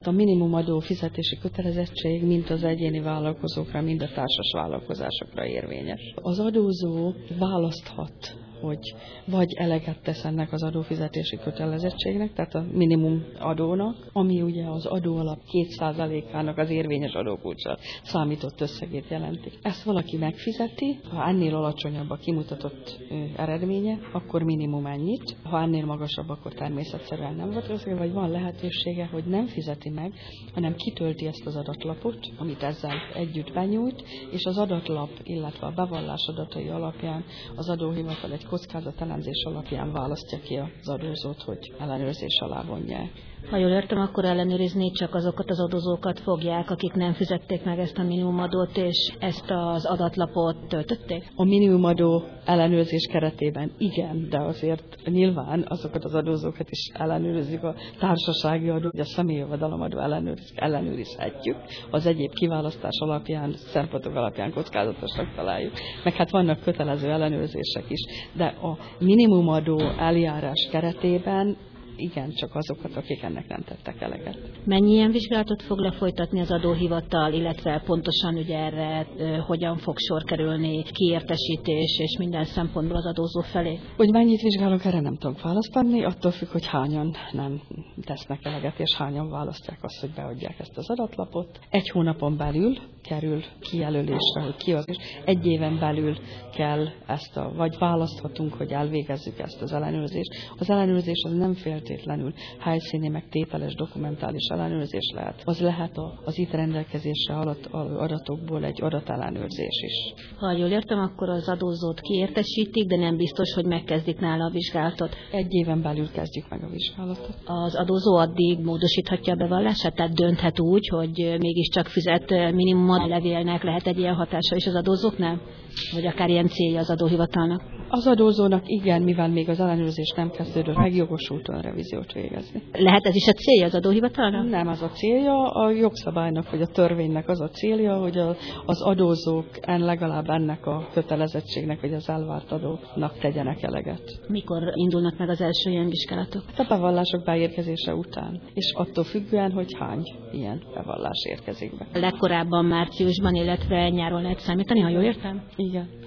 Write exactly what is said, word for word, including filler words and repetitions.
A minimumadó fizetési kötelezettség mind az egyéni vállalkozókra, mind a társas vállalkozásokra érvényes. Az adózó választhat, hogy vagy eleget tesz ennek az adófizetési kötelezettségnek, tehát a minimum adónak, ami ugye az adóalap két százalékának az érvényes adókulccsal számított összegét jelenti. Ezt valaki megfizeti, ha ennél alacsonyabb a kimutatott ö, eredménye, akkor minimum ennyit, ha ennél magasabb, akkor természetszerűen nem volt összeg, vagy van lehetősége, hogy nem fizeti meg, hanem kitölti ezt az adatlapot, amit ezzel együtt benyújt, és az adatlap, illetve a bevallás adatai alapján az adóhivatal egy kockázatelemzés alapján választja ki az adózót, hogy ellenőrzés alá vonják. Ha jól értem, akkor ellenőrizni csak azokat az adózókat fogják, akik nem fizették meg ezt a minimumadót, és ezt az adatlapot töltötték? A minimumadó ellenőrzés keretében igen, de azért nyilván azokat az adózókat is ellenőrizik, a társasági adó, a személyi jövedelemadó ellenőriz, ellenőrizhetjük, az egyéb kiválasztás alapján, szempontok alapján kockázatosnak találjuk. Meg hát vannak kötelező ellenőrzések is, de a minimumadó eljárás keretében igen, csak azokat, akik ennek nem tettek eleget. Mennyi ilyen vizsgálatot fog lefolytatni az adóhivatal, illetve pontosan ugye erre e, hogyan fog sor kerülni, kiértesítés és minden szempontból az adózó felé? Hogy mennyit vizsgálunk, erre nem tudok választani, attól függ, hogy hányan nem tesznek eleget, és hányan választják azt, hogy beadják ezt az adatlapot. Egy hónapon belül kerül kijelölésre, hogy ki az, és egy éven belül kell ezt a, vagy választhatunk, hogy elvégezzük ezt az ellenőrzést. Az ellenőrzés az nem feltétlenül helyszíni, meg tételes, dokumentális ellenőrzés lehet. Az lehet az itt rendelkezésre alatt adatokból egy adatellenőrzés is. Ha jól értem, akkor az adózót kiértesítik, de nem biztos, hogy megkezdik nála a vizsgálatot. Egy éven belül kezdjük meg a vizsgálatot. Az adózó addig módosíthatja a bevallását, tehát dönthet úgy, hogy mégiscsak fizet minimum levélnek, lehet egy ilyen hatása is az adózóknál? Vagy akár ilyen célja az adóhivatalnak? Az adózónak igen, mivel még az ellenőrzés nem kezdődött, megjogosult olyan revíziót végezni. Lehet ez is a célja az adóhivatalnak? Nem az a célja, a jogszabálynak vagy a törvénynek az a célja, hogy a, az adózók en legalább ennek a kötelezettségnek vagy az elvárt adónak tegyenek eleget. Mikor indulnak meg az első ilyen vizsgálatok? A bevallások beérkezése után, és attól függően, hogy hány ilyen bevallás érkezik be. Legkorábban márciusban, illetve nyáron lehet számítani, ha jól értem? Igen.